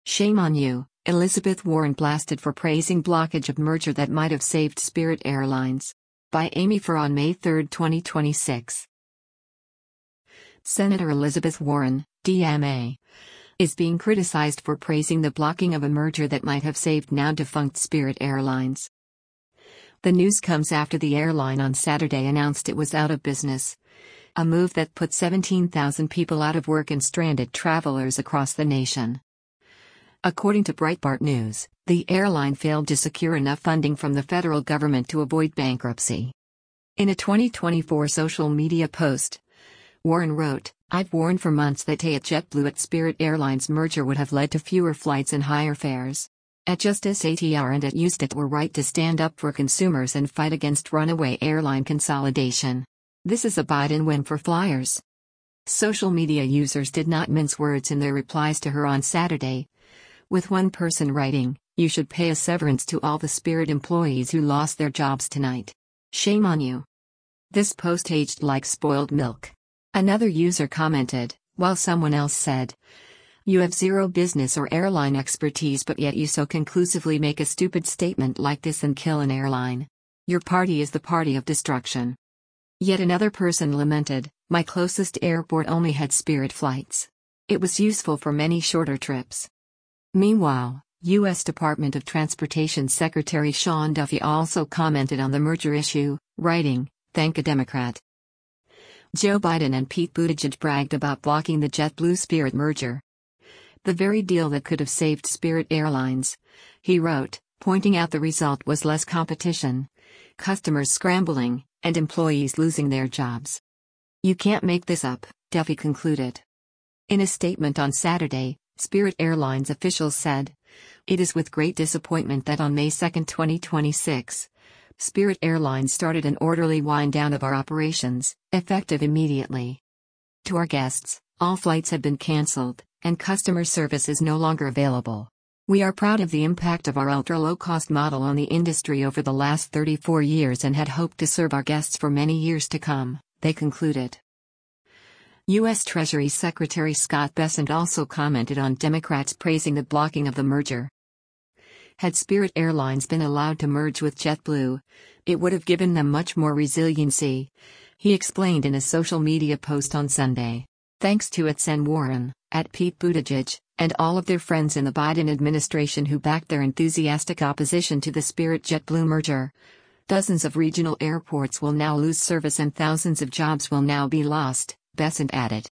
Shame on you, Elizabeth Warren blasted for praising blockage of merger that might have saved Spirit Airlines. By Amy Farr on May 3, 2026. Senator Elizabeth Warren, DMA, is being criticized for praising the blocking of a merger that might have saved now-defunct Spirit Airlines. The news comes after the airline on Saturday announced it was out of business, a move that put 17,000 people out of work and stranded travelers across the nation. According to Breitbart News, the airline failed to secure enough funding from the federal government to avoid bankruptcy. In a 2024 social media post, Warren wrote, "I've warned for months that JetBlue at Spirit Airlines merger would have led to fewer flights and higher fares. At Justice ATR and at USDOT were right to stand up for consumers and fight against runaway airline consolidation. This is a Biden win for flyers." Social media users did not mince words in their replies to her on Saturday, with one person writing, "You should pay a severance to all the Spirit employees who lost their jobs tonight. Shame on you." This post aged like spoiled milk. Another user commented, while someone else said, "You have zero business or airline expertise, but yet you so conclusively make a stupid statement like this and kill an airline. Your party is the party of destruction." Yet another person lamented, "My closest airport only had Spirit flights. It was useful for many shorter trips." Meanwhile, U.S. Department of Transportation Secretary Sean Duffy also commented on the merger issue, writing, "Thank a Democrat." Joe Biden and Pete Buttigieg bragged about blocking the JetBlue Spirit merger. "The very deal that could have saved Spirit Airlines," he wrote, pointing out the result was less competition, customers scrambling, and employees losing their jobs. "You can't make this up," Duffy concluded. In a statement on Saturday, Spirit Airlines officials said, "It is with great disappointment that on May 2, 2026, Spirit Airlines started an orderly wind-down of our operations, effective immediately. To our guests, all flights have been canceled, and customer service is no longer available. We are proud of the impact of our ultra-low-cost model on the industry over the last 34 years and had hoped to serve our guests for many years to come," they concluded. U.S. Treasury Secretary Scott Bessent also commented on Democrats praising the blocking of the merger. Had Spirit Airlines been allowed to merge with JetBlue, it would have given them much more resiliency, he explained in a social media post on Sunday. Thanks to @Sen Warren, @Pete Buttigieg, and all of their friends in the Biden administration who backed their enthusiastic opposition to the Spirit JetBlue merger, dozens of regional airports will now lose service and thousands of jobs will now be lost, Bessent added.